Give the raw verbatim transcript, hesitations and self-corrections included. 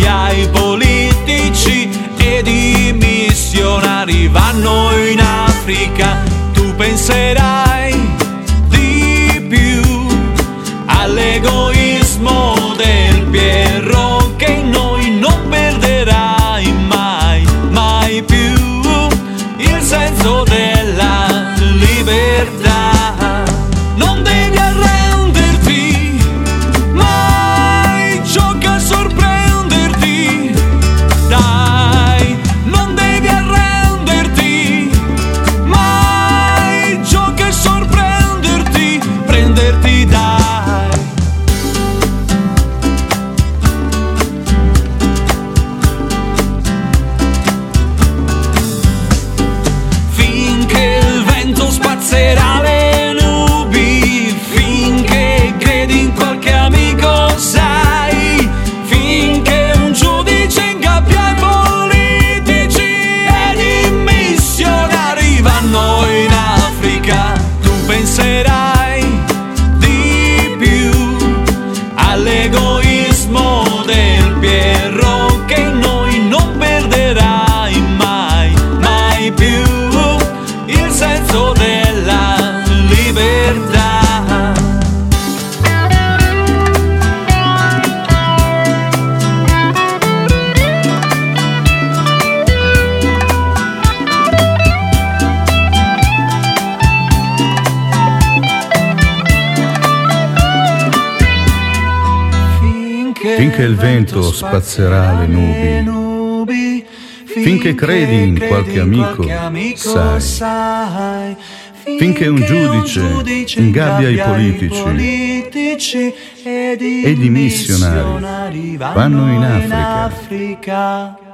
ingabbia i politici ed i missionari vanno in Africa. Tu penserai di più all'egoismo del Pierro che in noi non perderai mai, mai più il senso della libertà. Non devi arrenderti, mai gioca a sorprenderti, dai, non devi arrenderti, mai gioca a sorprenderti, prenderti dai. Finché il vento spazzerà le nubi, finché credi in qualche amico, sai, finché un giudice ingabbia i politici ed i missionari vanno in Africa. Tu penserai di più all'egoismo del Pierro che in noi non perderai mai, mai più il senso della libertà. Finché il vento spazzerà le nubi, finché credi in qualche amico, sai, finché un giudice ingabbia i politici ed i missionari vanno in Africa.